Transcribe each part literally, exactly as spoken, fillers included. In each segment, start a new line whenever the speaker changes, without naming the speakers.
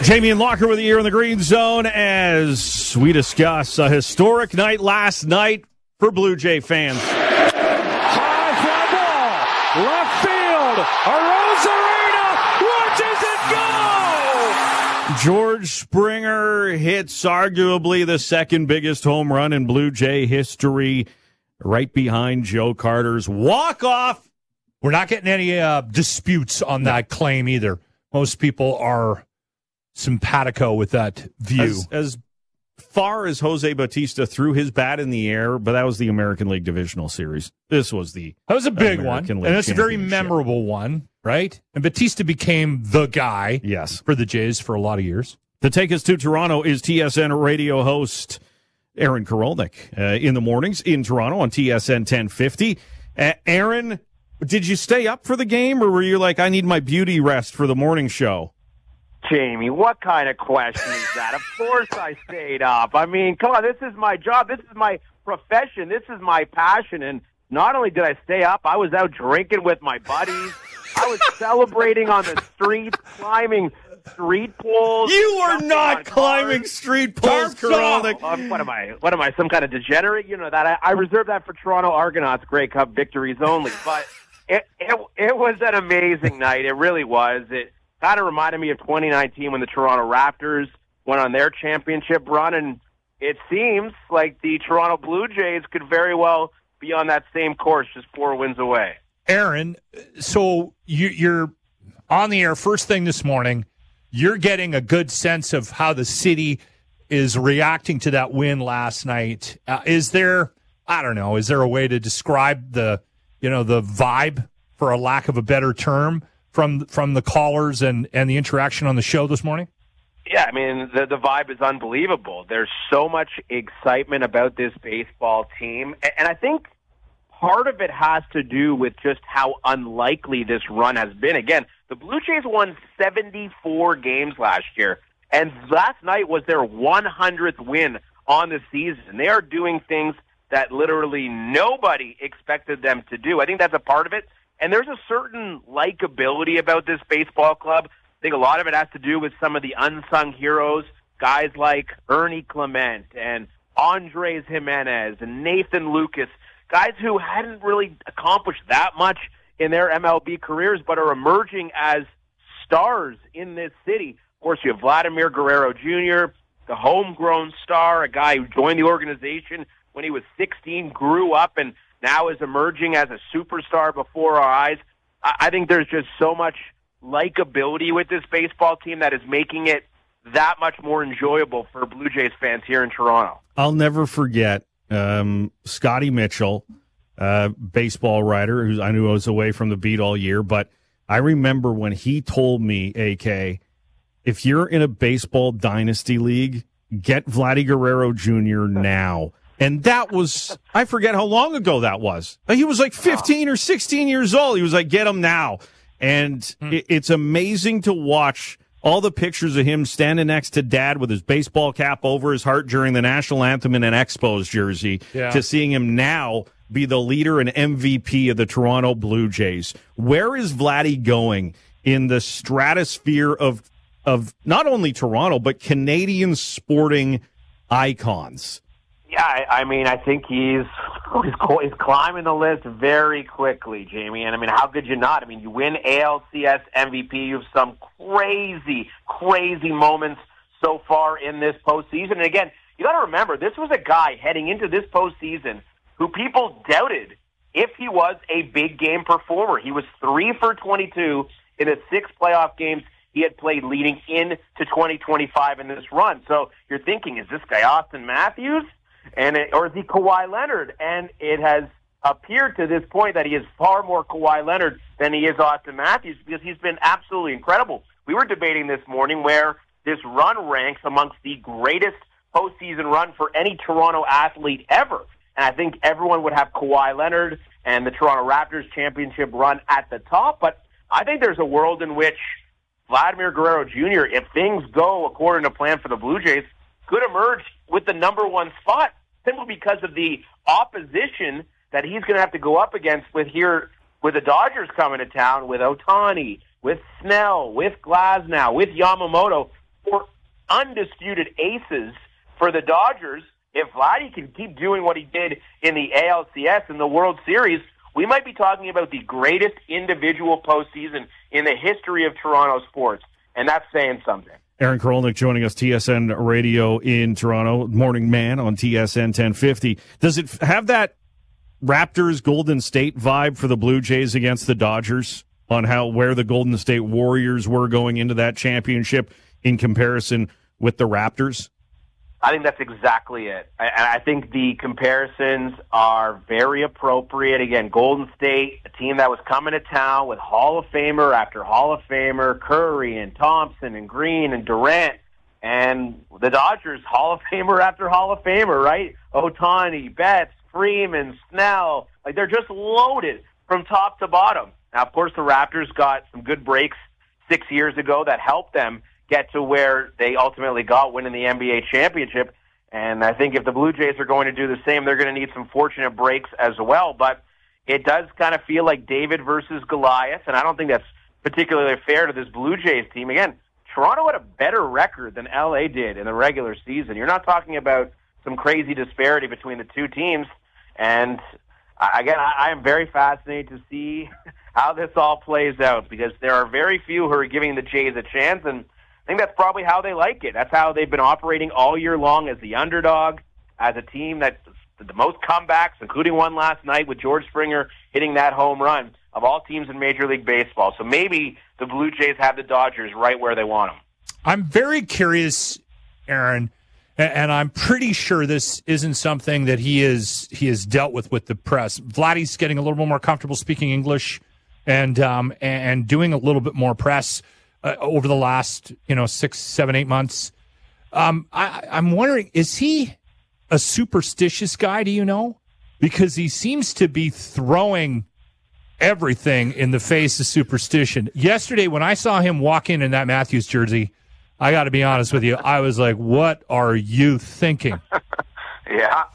Jamie and Locker with you here in the Green Zone as we discuss a historic night last night for Blue Jay fans.
High fly ball, left field, Arozarena watches it go!
George Springer hits arguably the second biggest home run in Blue Jay history, right behind Joe Carter's walk-off.
We're not getting any uh, disputes on that claim either. Most people are simpatico with that view.
As, as far as Jose Bautista threw his bat in the air, but that was the American League Divisional Series. This was the
That was a big
American
one,
League
and it's a very
Championship.
memorable one, right? And Bautista became the guy
Yes.
for the Jays for a lot of years.
To take us to Toronto is T S N radio host Aaron Karolnik uh, in the mornings in Toronto on T S N ten fifty. Uh, Aaron, did you stay up for the game, or were you like, I need my beauty rest for the morning show?
Jamie, what kind of question is that? Of course I stayed up. I mean, come on, this is my job. This is my profession. This is my passion. And not only did I stay up, I was out drinking with my buddies. I was celebrating on the streets, climbing street poles.
You are
jumping
not
on
climbing
cars.
street poles, Karolnik.
Um, what am I? What am I? Some kind of degenerate? You know that I, I reserve that for Toronto Argonauts Grey Cup victories only. But it, it it was an amazing night. It really was. It kind of reminded me of twenty nineteen when the Toronto Raptors went on their championship run, and it seems like the Toronto Blue Jays could very well be on that same course, just four wins away.
Aaron, so you, you're on the air first thing this morning. You're getting a good sense of how the city is reacting to that win last night. Uh, is there, I don't know, is there a way to describe the, you know, the vibe, for a lack of a better term, from from the callers and, and the interaction on the show this morning?
Yeah, I mean, the, the vibe is unbelievable. There's so much excitement about this baseball team. And, and I think part of it has to do with just how unlikely this run has been. Again, the Blue Jays won seventy-four games last year, and last night was their one hundredth win on the season. They are doing things that literally nobody expected them to do. I think that's a part of it. And there's a certain likability about this baseball club. I think a lot of it has to do with some of the unsung heroes, guys like Ernie Clement and Andres Jimenez and Nathan Lucas, guys who hadn't really accomplished that much in their M L B careers but are emerging as stars in this city. Of course, you have Vladimir Guerrero Junior, the homegrown star, a guy who joined the organization when he was sixteen, grew up, and now is emerging as a superstar before our eyes. I think there's just so much likability with this baseball team that is making it that much more enjoyable for Blue Jays fans here in Toronto.
I'll never forget um, Scotty Mitchell, uh, baseball writer, who I knew I was away from the beat all year, but I remember when he told me, A K, if you're in a baseball dynasty league, get Vladdy Guerrero Junior now. And that was, I forget how long ago that was. He was like fifteen or sixteen years old. He was like, get him now. And mm. it, it's amazing to watch all the pictures of him standing next to Dad with his baseball cap over his heart during the national anthem in an Expos jersey, yeah, to seeing him now be the leader and M V P of the Toronto Blue Jays. Where is Vladdy going in the stratosphere of of not only Toronto, but Canadian sporting icons?
Yeah, I, I mean, I think he's, he's he's climbing the list very quickly, Jamie. And I mean, how could you not? I mean, you win A L C S M V P. You have some crazy, crazy moments so far in this postseason. And again, you got to remember, this was a guy heading into this postseason who people doubted if he was a big game performer. He was three for twenty-two in the six playoff games he had played leading into twenty twenty-five in this run. So you're thinking, is this guy Austin Matthews? And it, or is he Kawhi Leonard? And it has appeared to this point that he is far more Kawhi Leonard than he is Austin Matthews, because he's been absolutely incredible. We were debating this morning where this run ranks amongst the greatest postseason run for any Toronto athlete ever. And I think everyone would have Kawhi Leonard and the Toronto Raptors championship run at the top. But I think there's a world in which Vladimir Guerrero Junior, if things go according to plan for the Blue Jays, could emerge with the number one spot, simply because of the opposition that he's going to have to go up against with here, with the Dodgers coming to town, with Ohtani, with Snell, with Glasnow, with Yamamoto. four undisputed aces for the Dodgers. If Vladdy can keep doing what he did in the A L C S and the World Series, we might be talking about the greatest individual postseason in the history of Toronto sports, and that's saying something.
Aaron Karolnik joining us, T S N Radio in Toronto, Morning Man on T S N ten fifty. Does it have that Raptors Golden State vibe for the Blue Jays against the Dodgers on how where the Golden State Warriors were going into that championship in comparison with the Raptors?
I think that's exactly it. I, I think the comparisons are very appropriate. Again, Golden State, a team that was coming to town with Hall of Famer after Hall of Famer, Curry and Thompson and Green and Durant, and the Dodgers, Hall of Famer after Hall of Famer, right? Ohtani, Betts, Freeman, Snell. Like, they're just loaded from top to bottom. Now, of course, the Raptors got some good breaks six years ago that helped them get to where they ultimately got, winning the N B A championship. And I think if the Blue Jays are going to do the same, they're going to need some fortunate breaks as well. But it does kind of feel like David versus Goliath, and I don't think that's particularly fair to this Blue Jays team. Again, Toronto had a better record than L A did in the regular season. You're not talking about some crazy disparity between the two teams. And again, I am very fascinated to see how this all plays out, because there are very few who are giving the Jays a chance, and I think that's probably how they like it. That's how they've been operating all year long, as the underdog, as a team that the most comebacks, including one last night with George Springer hitting that home run, of all teams in Major League Baseball. So maybe the Blue Jays have the Dodgers right where they want them.
I'm very curious, Aaron, and I'm pretty sure this isn't something that he is he has dealt with with the press. Vladdy's getting a little bit more comfortable speaking English and um, and doing a little bit more press Uh, over the last, you know, six, seven, eight months. Um, I, I'm wondering, is he a superstitious guy? Do you know? Because he seems to be throwing everything in the face of superstition. Yesterday, when I saw him walk in in that Matthews jersey, I got to be honest with you, I was like, what are you thinking?
Yeah.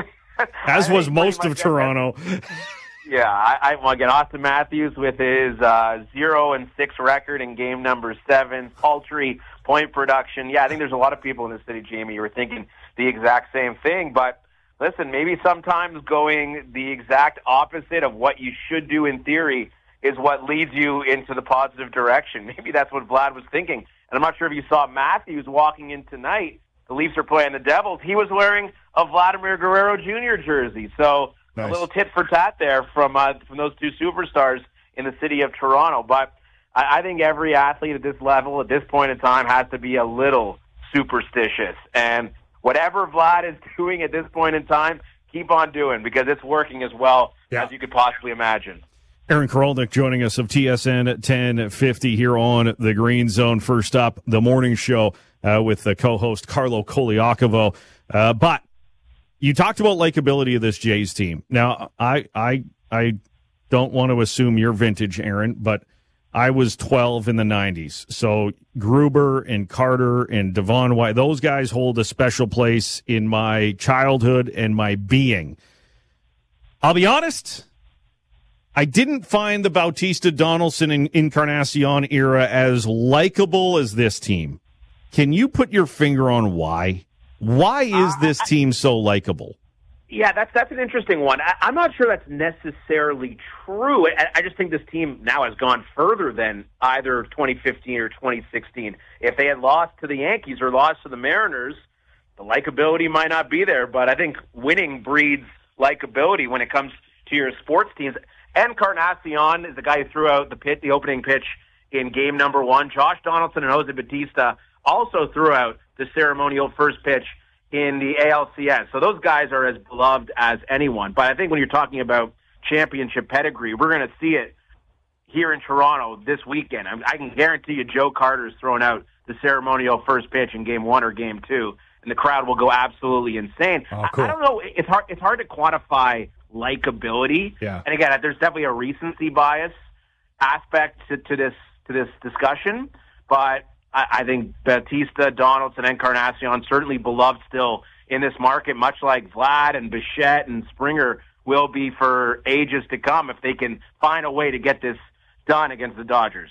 As was most of Toronto.
Yeah, I, I well, again, Austin Matthews with his uh, zero and six record in game number seven, paltry point production. Yeah, I think there's a lot of people in the city, Jamie, who are thinking the exact same thing. But listen, maybe sometimes going the exact opposite of what you should do in theory is what leads you into the positive direction. Maybe that's what Vlad was thinking. And I'm not sure if you saw Matthews walking in tonight. The Leafs are playing the Devils. He was wearing a Vladimir Guerrero Junior jersey. So nice. A little tit for tat there from uh, from those two superstars in the city of Toronto. But I, I think every athlete at this level, at this point in time, has to be a little superstitious. And whatever Vlad is doing at this point in time, keep on doing, because it's working as well yeah. as you could possibly imagine.
Aaron Karolnik joining us of T S N ten fifty here on the Green Zone. First up, the morning show uh, with the co-host Carlo Koliakovo. Uh, but you talked about likability of this Jays team. Now, I I I don't want to assume your vintage, Aaron, but I was twelve in the nineties. So Gruber and Carter and Devon White, those guys hold a special place in my childhood and my being. I'll be honest, I didn't find the Bautista Donaldson and Encarnacion era as likable as this team. Can you put your finger on why? Why is this team so likable?
Yeah, that's that's an interesting one. I, I'm not sure that's necessarily true. I, I just think this team now has gone further than either twenty fifteen or twenty sixteen. If they had lost to the Yankees or lost to the Mariners, the likability might not be there. But I think winning breeds likability when it comes to your sports teams. Encarnacion is the guy who threw out the pit, the opening pitch in game number one. Josh Donaldson and Jose Bautista also threw out the ceremonial first pitch in the A L C S. So those guys are as beloved as anyone. But I think when you're talking about championship pedigree, we're going to see it here in Toronto this weekend. I, I can guarantee you Joe Carter's throwing out the ceremonial first pitch in game one or game two, and the crowd will go absolutely insane.
Oh, cool.
I, I don't know. It's hard, it's hard to quantify likability.
Yeah.
And again, there's definitely a recency bias aspect to, to this to this discussion, but I, I think Bautista, Donaldson, and Encarnacion certainly beloved still in this market, much like Vlad and Bichette and Springer will be for ages to come if they can find a way to get this done against the Dodgers.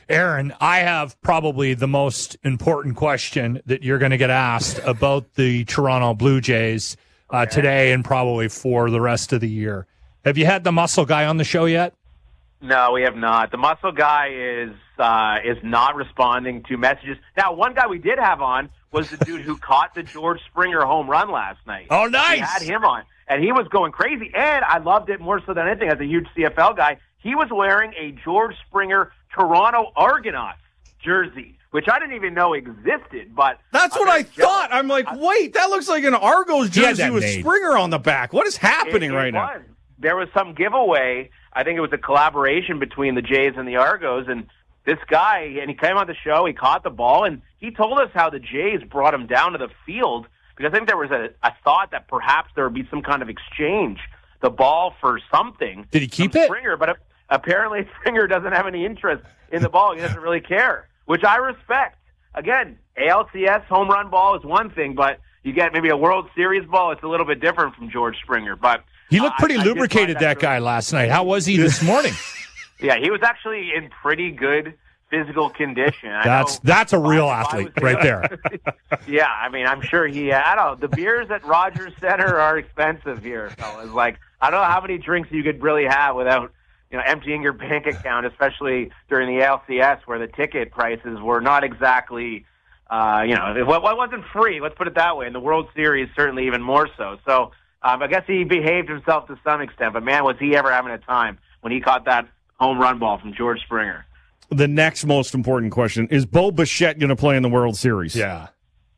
Aaron, I have probably the most important question that you're going to get asked about the Toronto Blue Jays uh, okay. today and probably for the rest of the year. Have you had the muscle guy on the show yet?
No, we have not. The muscle guy is uh, is not responding to messages. Now, one guy we did have on was the dude who caught the George Springer home run last night.
Oh, nice.
We had him on, and he was going crazy. And I loved it more so than anything as a huge C F L guy. He was wearing a George Springer Toronto Argonauts jersey, which I didn't even know existed. But
that's what I thought. I'm like, wait, that looks like an Argos jersey with made. Springer on the back. What is happening
it, it
right
was.
now?
There was some giveaway. I think it was a collaboration between the Jays and the Argos, and this guy, and he came on the show, he caught the ball, and he told us how the Jays brought him down to the field, because I think there was a, a thought that perhaps there would be some kind of exchange, the ball for something.
Did he keep it?
Springer, but apparently Springer doesn't have any interest in the ball. He doesn't really care, which I respect. Again, A L C S home run ball is one thing, but you get maybe a World Series ball, it's a little bit different from George Springer, but
he looked pretty
uh,
lubricated, that, that guy, last night. How was he this morning?
Yeah, he was actually in pretty good physical condition. I
that's
know
that's a real athlete
was,
right there.
Yeah, I mean, I'm sure he, I don't know, the beers at Rogers Center are expensive here, fellas. Like, I don't know how many drinks you could really have without, you know, emptying your bank account, especially during the A L C S where the ticket prices were not exactly, uh, you know, it wasn't free, let's put it that way. In the World Series, certainly even more so. So, Um, I guess he behaved himself to some extent, but man, was he ever having a time when he caught that home run ball from George Springer.
The next most important question, is Bo Bichette going to play in the World Series?
Yeah.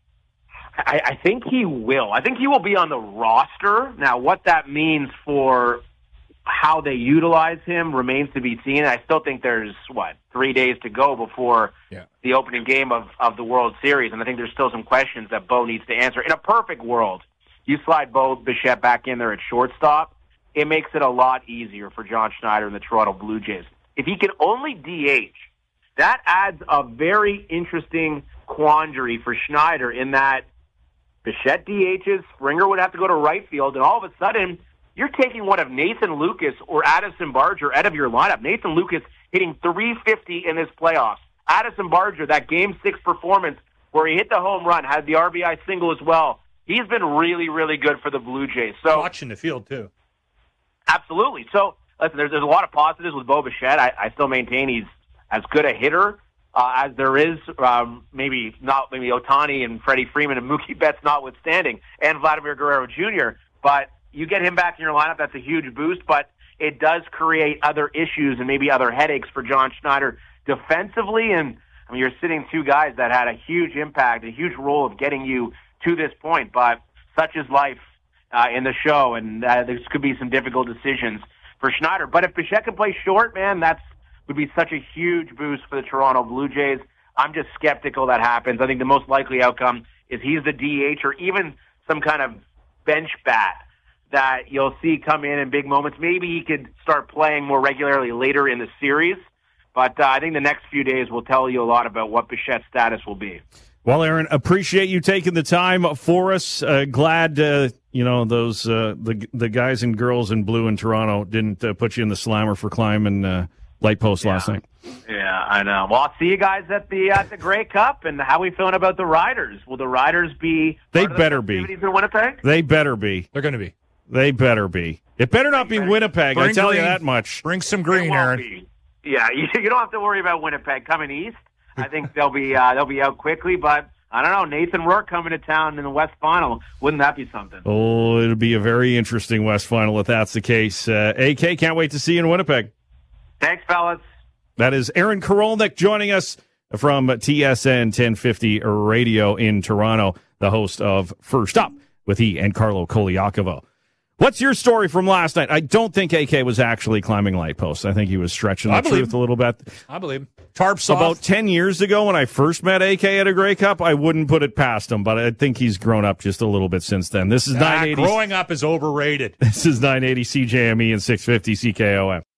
I, I think he will. I think he will be on the roster. Now, what that means for how they utilize him remains to be seen. I still think there's, what, three days to go before yeah. the opening game of, of the World Series, and I think there's still some questions that Bo needs to answer. In a perfect world, you slide Bo Bichette back in there at shortstop, it makes it a lot easier for John Schneider and the Toronto Blue Jays. If he can only D H, that adds a very interesting quandary for Schneider in that Bichette D Hs, Springer would have to go to right field, and all of a sudden, you're taking one of Nathan Lucas or Addison Barger out of your lineup. Nathan Lucas hitting three fifty in his playoffs. Addison Barger, that Game six performance where he hit the home run, had the R B I single as well. He's been really, really good for the Blue Jays. So
watching the field, too.
Absolutely. So, listen, there's, there's a lot of positives with Bo Bichette. I, I still maintain he's as good a hitter uh, as there is, um, maybe not maybe Ohtani and Freddie Freeman and Mookie Betts notwithstanding, and Vladimir Guerrero Junior But you get him back in your lineup, that's a huge boost, but it does create other issues and maybe other headaches for John Schneider defensively. And, I mean, you're sitting two guys that had a huge impact, a huge role of getting you to this point, but such is life uh, in the show, and uh, there could be some difficult decisions for Schneider. But if Bichette can play short, man, that's would be such a huge boost for the Toronto Blue Jays. I'm just skeptical that happens. I think the most likely outcome is he's the D H or even some kind of bench bat that you'll see come in in big moments. Maybe he could start playing more regularly later in the series, but uh, I think the next few days will tell you a lot about what Bichette's status will be.
Well, Aaron, appreciate you taking the time for us. Uh, glad, uh, you know, those uh, the the guys and girls in blue in Toronto didn't uh, put you in the slammer for climbing uh, light post
yeah.
last night.
Yeah, I know. Well, I'll see you guys at the at the Grey Cup. And how are we feeling about the Riders? Will the Riders be?
They better be.
In Winnipeg?
They better be.
They're going to be.
They better be. It better not be Winnipeg. I tell
green.
you that much.
Bring some green, Aaron.
Be. Yeah, you, you don't have to worry about Winnipeg coming east. I think they'll be uh, they'll be out quickly, but. I don't know, Nathan Rourke coming to town in the West Final. Wouldn't that be something?
Oh, it'll be a very interesting West Final if that's the case. Uh, A K, can't wait to see you in Winnipeg.
Thanks, fellas.
That is Aaron Korolnek joining us from T S N ten fifty Radio in Toronto, the host of First Up with he and Carlo Koliakovo. What's your story from last night? I don't think A K was actually climbing light posts. I think he was stretching the truth a little bit.
I believe. Tarps off.
About ten years ago when I first met A K at a Grey Cup, I wouldn't put it past him, but I think he's grown up just a little bit since then. This is
nah,
nine eighty.
Growing up is overrated.
This is nine eighty C J M E and six fifty C K O M.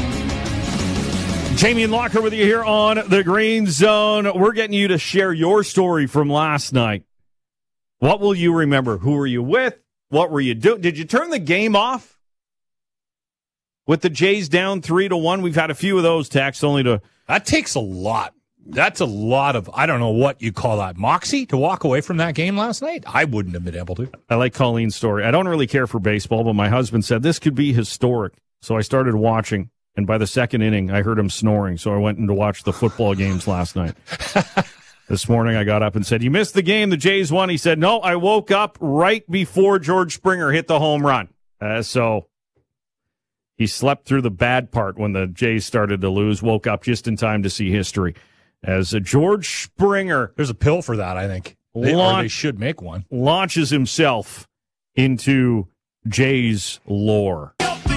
Jamie and Locker with you here on the Green Zone. We're getting you to share your story from last night. What will you remember? Who were you with? What were you doing? Did you turn the game off? With the Jays down three to one, we've had a few of those texts only to
That takes a lot. That's a lot of, I don't know what you call that, moxie to walk away from that game last night. I wouldn't have been able to.
I like Colleen's story. I don't really care for baseball, but my husband said this could be historic. So I started watching, and by the second inning, I heard him snoring. So I went in to watch the football games last night. This morning, I got up and said, "You missed the game. The Jays won." He said, "No, I woke up right before George Springer hit the home run." Uh, so he slept through the bad part when the Jays started to lose, woke up just in time to see history. As uh, George Springer,
there's a pill for that, I think. They,
launch,
or they should make one.
Launches himself into Jays lore.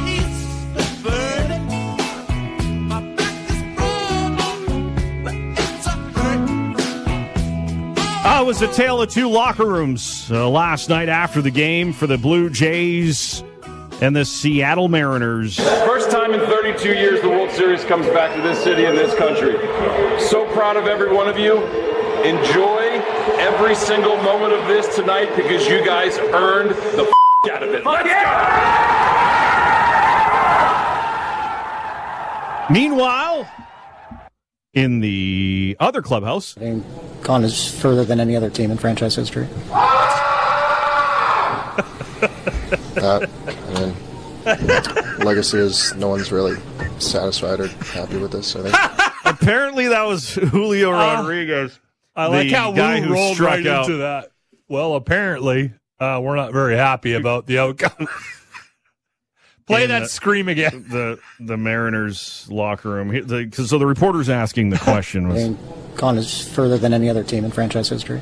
Uh, it was a tale of two locker rooms uh, last night after the game for the Blue Jays and the Seattle Mariners.
First time in thirty-two years the World Series comes back to this city and this country. So proud of every one of you. Enjoy every single moment of this tonight because you guys earned the f- out of it. Let's
go! Meanwhile, in the other clubhouse,
they've gone as further than any other team in franchise history.
That, I mean, legacy is no one's really satisfied or happy with this, I think.
Apparently that was Julio Rodriguez.
Uh, I like how
guy
Lou
who
rolled
struck
right
out.
into that. Well, apparently, uh, we're not very happy about the outcome. Play
In
that
the,
scream again.
The the Mariners locker room. He- the- So the reporter's asking the question was,
They've gone as further than any other team in franchise history.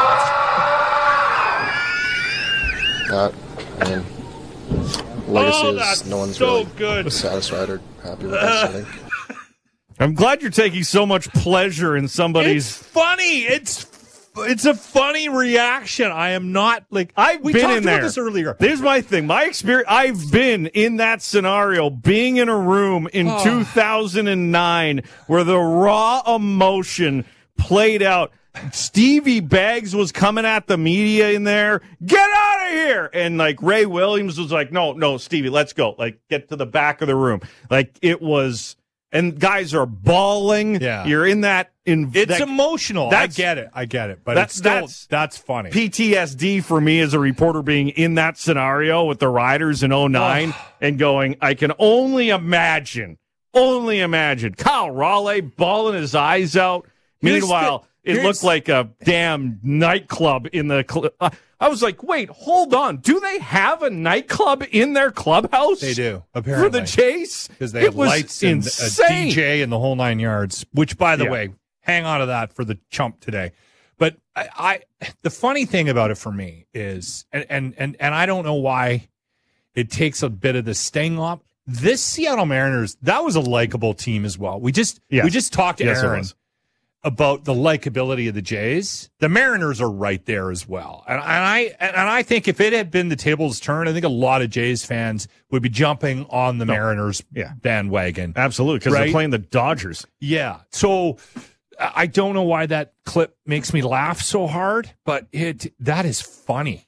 That, I mean, legacy
Oh,
is
that's
no one's
so
really
good.
satisfied or happy with this, I think.
I'm glad you're taking so much pleasure in somebody's.
It's funny. It's it's a funny reaction. I am not like
I've
we
been
talked
in
about
there.
this earlier.
Here's my thing. My experience. I've been in that scenario, being in a room in
Oh.
two thousand nine where the raw emotion played out. Stevie Baggs was coming at the media in there. Get out of here! And like Ray Williams was like, "No, no, Stevie, let's go. Like, get to the back of the room." Like it was. And guys are bawling.
Yeah.
You're in that. In,
It's
that,
emotional. I
that's-
get it. I get it. But
that's-
it's still,
that's-
that's funny.
P T S D for me as a reporter being in that scenario with the Riders in oh nine and going, I can only imagine, only imagine Kyle Raleigh bawling his eyes out.
Here's
Meanwhile,
the-
it
here's-
looked like a damn nightclub in the. Cl- uh, I was like, wait, hold on. Do they have a nightclub in their clubhouse?
They do,
For
apparently.
the Chase?
Because they
it
have
was
lights and
insane.
a D J and the whole nine yards, which, by the
Yeah.
way, hang on to that for the chump today. But I, I the funny thing about it for me is, and, and, and, and I don't know why it takes a bit of the sting off. This Seattle Mariners, that was a likable team as well. We just
Yes.
we just talked to
Yes, it
Aaron
was.
about the likability of the Jays. The Mariners are right there as well. And, and I and I think if it had been the tables turn, I think a lot of Jays fans would be jumping on the Mariners
Yeah.
bandwagon.
Absolutely, because
Right?
they're playing the Dodgers.
Yeah. So I I don't know why that clip makes me laugh so hard, but it that is funny.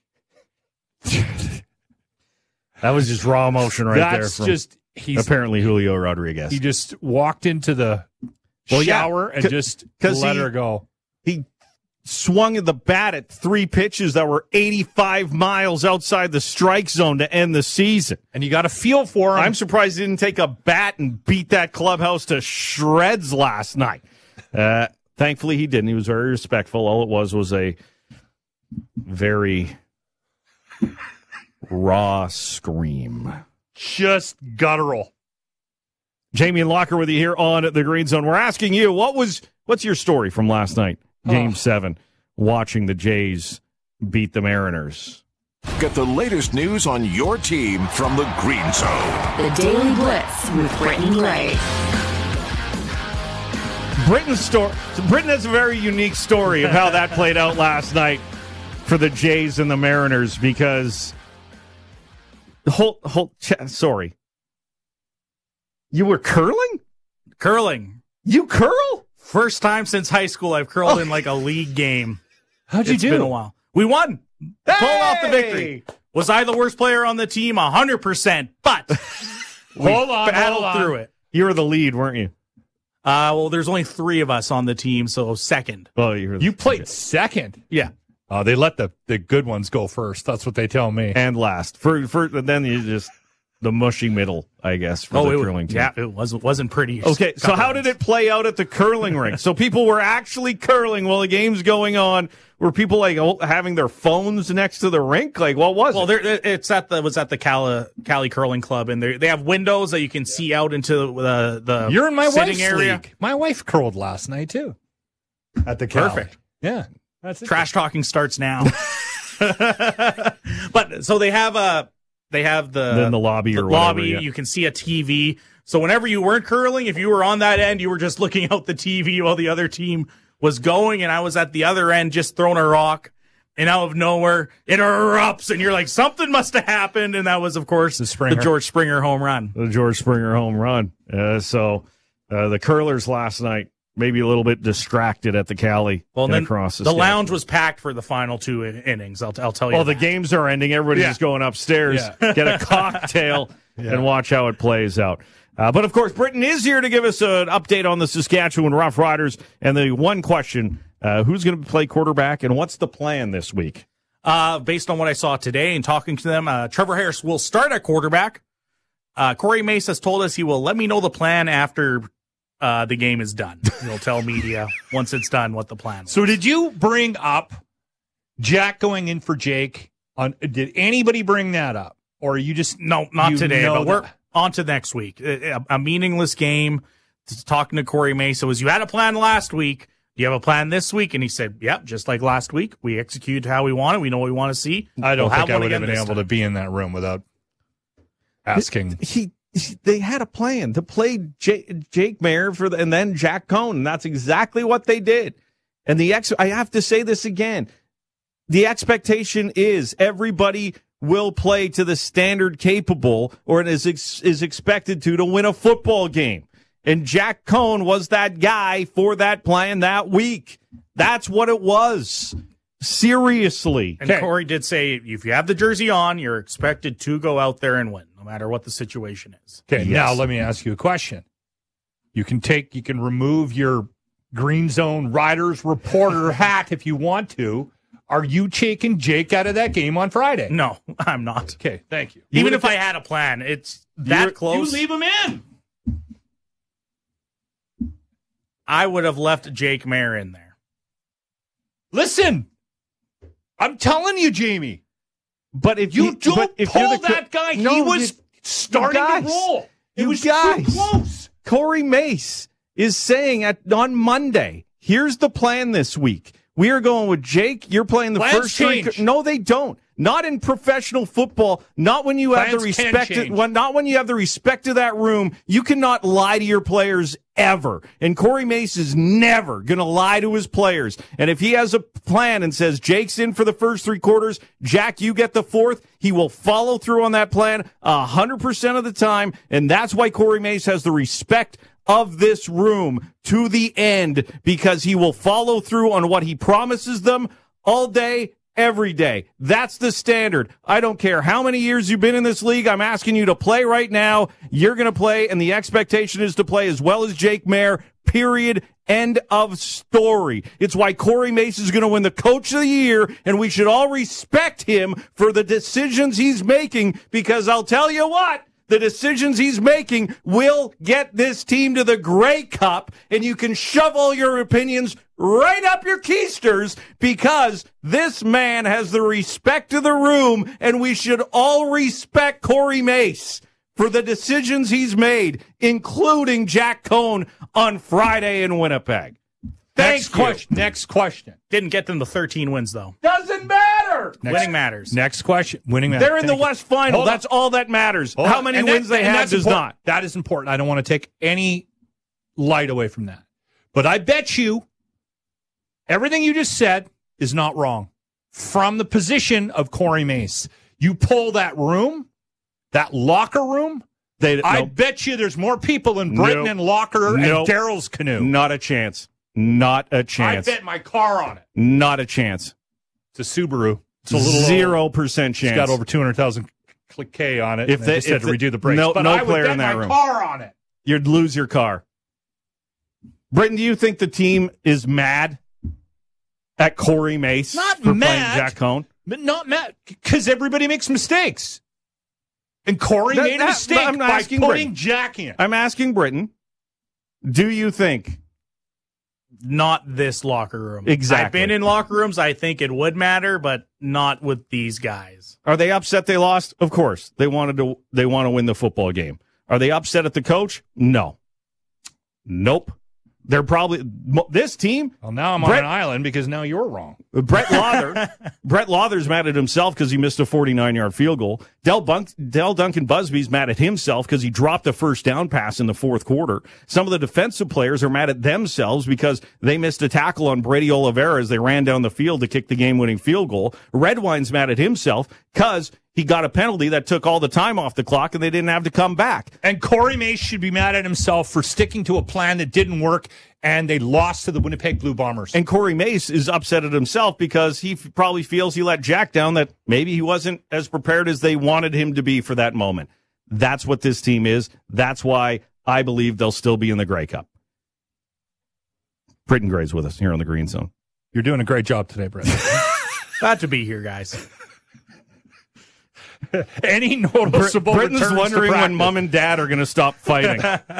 That was just raw emotion right there.
That's
From
just he's
apparently Julio Rodriguez.
he just walked into the
Well, yeah,
shower and
c-
just
'cause
let
he-
her go.
he swung at the bat at three pitches that were eighty-five miles outside the strike zone to end the season.
And you got a feel for him.
I'm surprised he didn't take a bat and beat that clubhouse to shreds last night. Uh, thankfully, he didn't. He was very respectful. All it was was a very raw scream.
just guttural.
Jamie and Locker with you here on the Green Zone. We're asking you, what was what's your story from last night, Game
Oh.
seven, watching the Jays beat the Mariners?
Get the latest news on your team from the Green Zone.
The Daily Blitz with Brittany Gray.
Britain's story. Britain has a very unique story of how that played out last night for the Jays and the Mariners because hold hold ch- sorry. You were curling?
Curling.
You curl?
First time since high school I've curled in like a league game.
How'd you
It's
do?
been a while. We won. Pulled off the victory. Was I the worst player on the team? one hundred percent. But we
Hold on,
battled
hold on.
through it.
You were the lead, weren't you?
Uh, well, there's only three of us on the team, so second.
Oh, you're
You played second.
Yeah.
Oh, they let the, the good ones go first. That's what they tell me.
And last. For for then you just the mushy middle, I guess, for
oh,
the
it,
curling team.
Yeah, it wasn't wasn't pretty.
Okay, so how did it play out at the curling rink? So people were actually curling while the game's going on. Were people like having their phones next to the rink? Like, what was
well,
it?
Well, it's at the it was at the Cali, Cali Curling Club, and they they have windows that you can see out into the the
You're in my
sitting
wife's
area.
league. My wife curled last night too. At the Cali.
Perfect.
Yeah, that's it.
Trash talking starts now. But so they have a they have the
Then the lobby
the
or whatever,
lobby.
yeah.
You can see a T V. So whenever you weren't curling, if you were on that end, you were just looking out the T V while the other team was going, and I was at the other end just throwing a rock. And out of nowhere, it erupts, and you're like, something must have happened. And that was, of course, the,
Springer.
the George Springer home run.
The George Springer home run. Uh, so uh, the curlers last night maybe a little bit distracted at the Cali
Well,
and
then
across the
the
state.
lounge was packed for the final two in- innings. I'll, I'll tell you.
Oh, the
that.
games are ending. Everybody's
Yeah.
just going upstairs,
Yeah.
get a cocktail,
Yeah.
and watch how it plays out. Uh, but, of course, Britton is here to give us an update on the Saskatchewan Roughriders. And the one question, uh, who's going to play quarterback, and what's the plan this week?
Uh, based on what I saw today and talking to them, uh, Trevor Harris will start at quarterback. Uh, Corey Mace has told us he will let me know the plan after uh, the game is done. He'll tell media once it's done what the plan was.
So did you bring up Jack going in for Jake? On did anybody bring that up, or are you just
No, not
you
today,
know
but we're
that-
on to next week. A, a meaningless game. Just talking to Corey Mace. So as you had a plan last week, do you have a plan this week? And he said, yep, just like last week. We execute how we want it. We know what we want to see.
I don't
We'll
think I
one
would have
again
been
this
able
time.
to be in that room without asking.
He, he they had a plan to play Jake, Jake Mayer for the, and then Jack Cohn, and that's exactly what they did. And the ex, I have to say this again. The expectation is everybody will play to the standard capable, or it is ex, is expected to to win a football game. And Jack Cohn was that guy for that plan that week. That's what it was. Seriously.
And Corey did say, if you have the jersey on, you're expected to go out there and win, no matter what the situation is.
Okay,
Yes.
now let me ask you a question. You can take, you can remove your Green Zone Riders reporter hat if you want to. Are you taking Jake out of that game on Friday?
No, I'm not.
Okay, thank you.
Even if I had a plan, it's that close.
You leave him in.
I would have left Jake Mayer in there.
Listen, I'm telling you, Jamie.
But if
You
you
don't
but if
pull
you're the co-
that guy.
No,
he was
you-
starting
guys,
to roll. It
you
was
guys.
too close.
Corey Mace is saying at on Monday, here's the plan this week. We are going with Jake. You're playing the
Plans
first three.
change.
No, they don't. Not in professional football. Not when you have the
Plans can
respect.
change.
When, not when you have the respect of that room. You cannot lie to your players ever. And Corey Mace is never going to lie to his players. And if he has a plan and says Jake's in for the first three quarters, Jack, you get the fourth, he will follow through on that plan a hundred percent of the time. And that's why Corey Mace has the respect of this room to the end, because he will follow through on what he promises them all day, every day. That's the standard. I don't care how many years you've been in this league. I'm asking you to play right now. You're going to play, and the expectation is to play as well as Jake Mayer, period. End of story. It's why Corey Mace is going to win the Coach of the Year, and we should all respect him for the decisions he's making, because I'll tell you what, the decisions he's making will get this team to the Grey Cup, and you can shove all your opinions right up your keisters, because this man has the respect of the room, and we should all respect Corey Mace for the decisions he's made, including Jack Cohn on Friday in Winnipeg. Thank
Next
you.
question. Next question.
Didn't get them to thirteen wins, though.
Doesn't matter.
Next,
Winning matters.
Next question. Winning matters.
They're in the
Thank you.
West Final.
Hold on.
That's all that matters.
Hold
How
on.
many
And
wins
that-
they
and
have
that's
does
important.
not.
That is important. I don't want to take any light away from that. But I bet you everything you just said is not wrong. From the position of Corey Mace, you pull that room, that locker room,
They,
I
nope.
bet you there's more people in Britain
Nope.
and Locker
Nope.
and Daryl's canoe.
Not a chance. Not a
I
chance.
bet my car on it.
Not a chance.
It's a Subaru. It's a little
Zero percent chance.
It's got over two hundred thousand K on it.
If
and
they-
I just had
if
to
they-
redo the brakes.
no-
but
no
I would
player
bet
in that
my
room.
car on it.
You'd lose your car. Britton, do you think the team is mad at Corey Mace
Not
for
mad.
playing Jack Cohn?
But not mad, because everybody makes mistakes. And Corey
That-
made a
that-
mistake
I'm
by
asking
putting
Britton.
Jack in.
I'm asking Britton, do you think?
Not this locker room.
Exactly.
I've been in locker rooms. I think it would matter, but not with these guys.
Are they upset they lost? Of course. They wanted to they want to win the football game. Are they upset at the coach? No. Nope. They're probably this team.
Well, now I'm
Brett,
on an island because now you're wrong.
Brett Lawther. Brett Lawther's mad at himself because he missed a forty-nine yard field goal. Del, Bunk, Del Duncan Busby's mad at himself because he dropped a first down pass in the fourth quarter. Some of the defensive players are mad at themselves because they missed a tackle on Brady Oliveira as they ran down the field to kick the game-winning field goal. Redwine's mad at himself because he got a penalty that took all the time off the clock and they didn't have to come back.
And Corey Mace should be mad at himself for sticking to a plan that didn't work, and they lost to the Winnipeg Blue Bombers.
And Corey Mace is upset at himself because he f- probably feels he let Jack down, that maybe he wasn't as prepared as they wanted him to be for that moment. That's what this team is. That's why I believe they'll still be in the Grey Cup. Britton Gray's with us here on the Green Zone.
You're doing a great job today, Brett.
Glad to be here, guys.
Any noticeable
Britton's
returns
wondering
to
when mom and dad are going to stop fighting.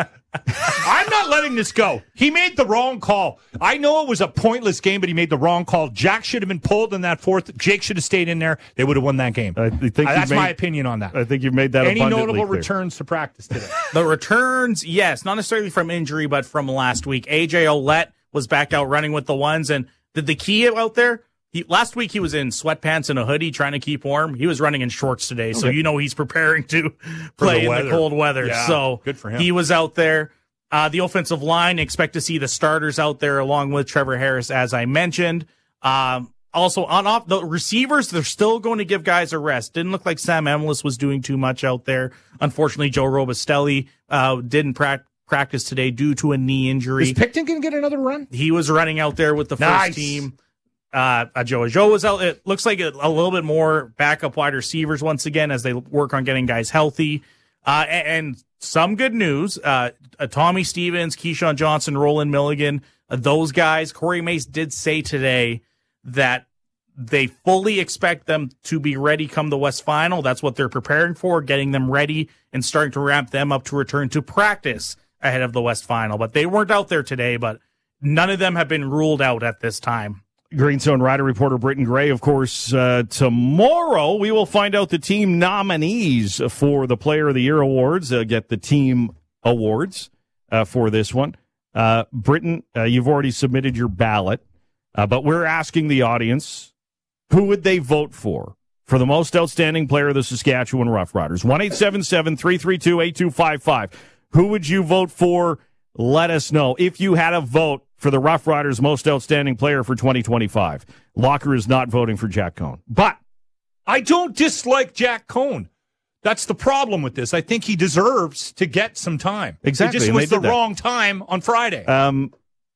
I'm not letting this go. He made the wrong call. I know it was a pointless game, but he made the wrong call. Jack should have been pulled in that fourth. Jake should have stayed in there. They would have won that game.
I think
Uh,
you've
that's
made-
my opinion on that.
I think you've made that
Any
abundantly
notable
clear.
returns to practice today?
The returns, yes, not necessarily from injury, but from last week. A J Olette was back out running with the ones, and the, the key out there, he, last week he was in sweatpants and a hoodie trying to keep warm. He was running in shorts today, so
Okay.
you know he's preparing to play
the
in
weather.
the cold weather.
Yeah,
so
good for him.
He was out there. Uh, the offensive line, expect to see the starters out there along with Trevor Harris, as I mentioned. Um, also, on off the receivers, they're still going to give guys a rest. Didn't look like Sam Emlis was doing too much out there. Unfortunately, Joe Robustelli uh, didn't pra- practice today due to a knee injury.
Is Picton going to get another run?
He was running out there with the
Nice.
first team. Uh, uh, Joe Joe was out. It looks like a, a little bit more backup wide receivers once again as they work on getting guys healthy. Uh, and, and some good news: uh, uh, Tommy Stevens, Keyshawn Johnson, Roland Milligan, uh, those guys. Corey Mace did say today that they fully expect them to be ready come the West Final. That's what they're preparing for, getting them ready and starting to ramp them up to return to practice ahead of the West Final. But they weren't out there today. But none of them have been ruled out at this time.
Green Zone Rider reporter Britton Gray. Of course, uh, tomorrow we will find out the team nominees for the Player of the Year awards. Uh, get the team awards uh, for this one. Uh, Britton, uh, you've already submitted your ballot, uh, but we're asking the audience, who would they vote for for the most outstanding player of the Saskatchewan Roughriders? one eight seven seven, three three two, eight two five five. Who would you vote for? Let us know. If you had a vote for the Rough Riders' most outstanding player for twenty twenty-five. Locker is not voting for Jack Cohn.
But I don't dislike Jack Cohn. That's the problem with this. I think he deserves to get some time.
Exactly,
It just
and
was
they
the
did that.
wrong time on Friday.
Um,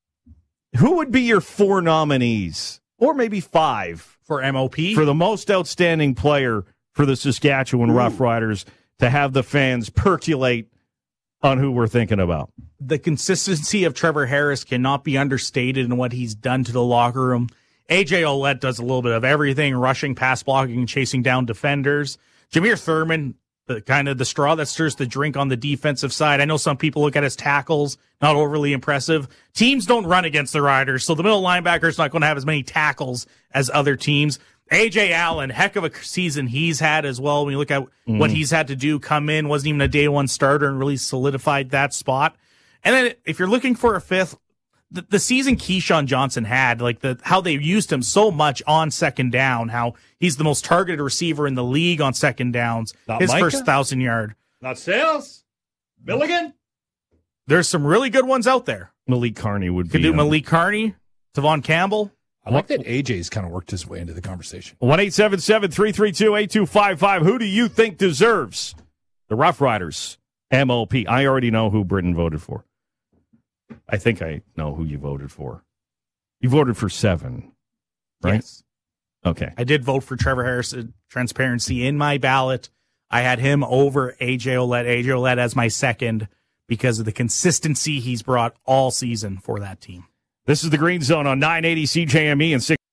who would be your four nominees, or maybe five,
for M O P?
for the most outstanding player for the Saskatchewan Rough Riders to have the fans percolate on who we're thinking about?
The consistency of Trevor Harris cannot be understated in what he's done to the locker room. A J Olette does a little bit of everything, rushing, pass blocking, chasing down defenders. Jameer Thurman, the kind of the straw that stirs the drink on the defensive side. I know some people look at his tackles, not overly impressive. Teams don't run against the Riders, so the middle linebacker is not going to have as many tackles as other teams. A J Allen, heck of a season he's had as well. When you look at mm-hmm. what he's had to do, come in, wasn't even a day one starter and really solidified that spot. And then if you're looking for a fifth, the, the season Keyshawn Johnson had, like the how they used him so much on second down, how he's the most targeted receiver in the league on second downs,
Not
his
Micah?
first thousand yard.
Not Sales? Milligan?
There's some really good ones out there.
Malik Carney would
Could
be.
do Malik Carney, Tavon Campbell.
I like that A J's kind of worked his way into the conversation.
one eight seven seven, three three two, eight two five five. Who do you think deserves the Rough Riders M O P? I already know who Britton voted for. I think I know who you voted for. You voted for seven, right?
Yes.
Okay.
I did vote for Trevor Harris. uh, Transparency in my ballot. I had him over A J Olette. A J Olette as my second. because of the consistency he's brought all season for that team.
This is the Green Zone on nine eighty C J M E and six